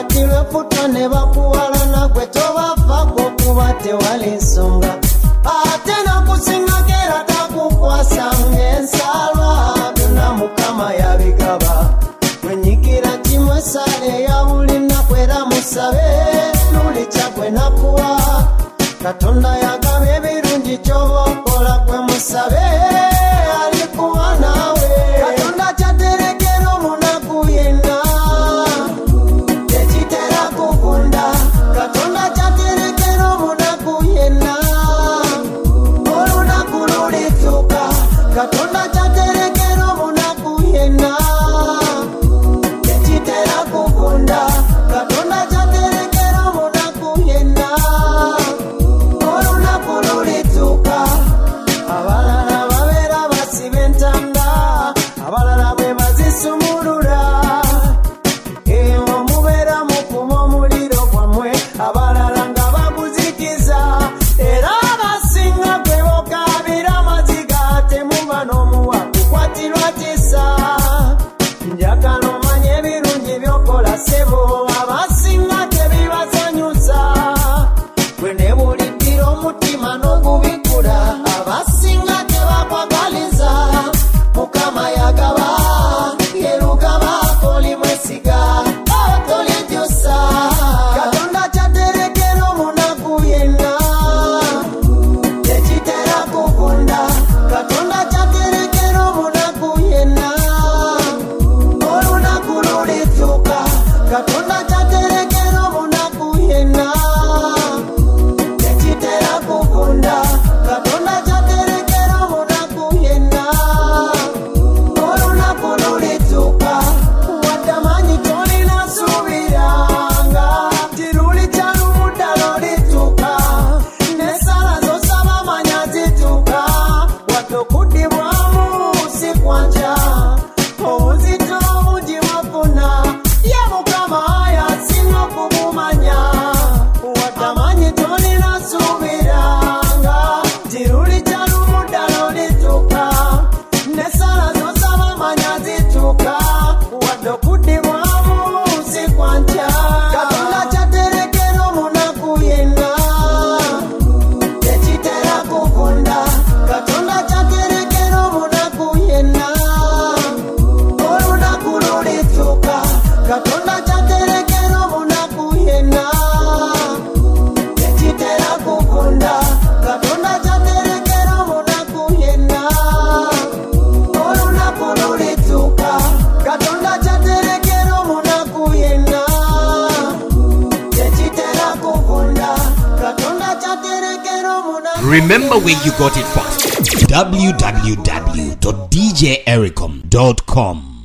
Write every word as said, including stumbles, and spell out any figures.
kati lwefutwa ne bakuwalana gwe tobavaako kuba tewali nsonga ate n'okusinga keera takukwasa ng'ensalwa byonna Mukama yabigaba wenyikira kimwe sale ya buli nnaku era musabe luli kyagwe nakuwa Katonda yagaba ebirungi ky'oba okola gwe musabe alikuwa naawe Katonda kyaterekera omunaku yenna tekitera kukunda Katonda kyaterekera omunaku yenna olunaku lulituuka Katonda kyaterekera omunaku yenna tekitera kukunda Katonda kyaterekera omunaku yenna olunaku lulituuka abalala babeera basiba entanda abalala bwe bazisumulula eyo mubeera mukuma omuliro gwammwe abalala nga baguzikiza era abasinga gwe bokaabira amaziga temuba n'omuwa kukwatirwa kisa njagala omanye ebirungi by'okola ssebo abasinga tebibasanyusa gwe ne buliddira omutima n'ogubikula abasinga tebakwagaliza Mukama yagaba yerugaba koli mwesiga tolyejusa Katonda kyaterekera omunaku yenna tekitera kukunda Katonda kyaterekera omunaku yenna olunaku lulituuka Katonda kyaterekera omunaku yenna tekitera kukunda Katonda kyaterekera omunaku yenna olunaku lulituuka wadde amanyi tolina suubiranga tiruli kyalumudda lolituuka n'essala z'osaba manya zituuka wadde okuddibwamu si kwankya obuzito obungi bwafuna ye Mukama yasinga okubumanya wadde amanyi tolina suubiranga tiruli kyalumudda lolituuka n'essala z'osaba manya zituuka wadde okuddibwamu si kwankya Katonda kyaterekera omunaku yenna tekitera kukunda Katonda kyaterekera omunaku yenna olunaku lulituuka Katonda kyaterekera omunaku yenna tekitera kukunda Katonda kyaterekera omunaku yenna olunaku lulituuka Katonda kyaterekera omunaku yenna tekitera kukunda Katonda kyaterekera omunaku Remember where you got it from. w w w dot d j ericom dot com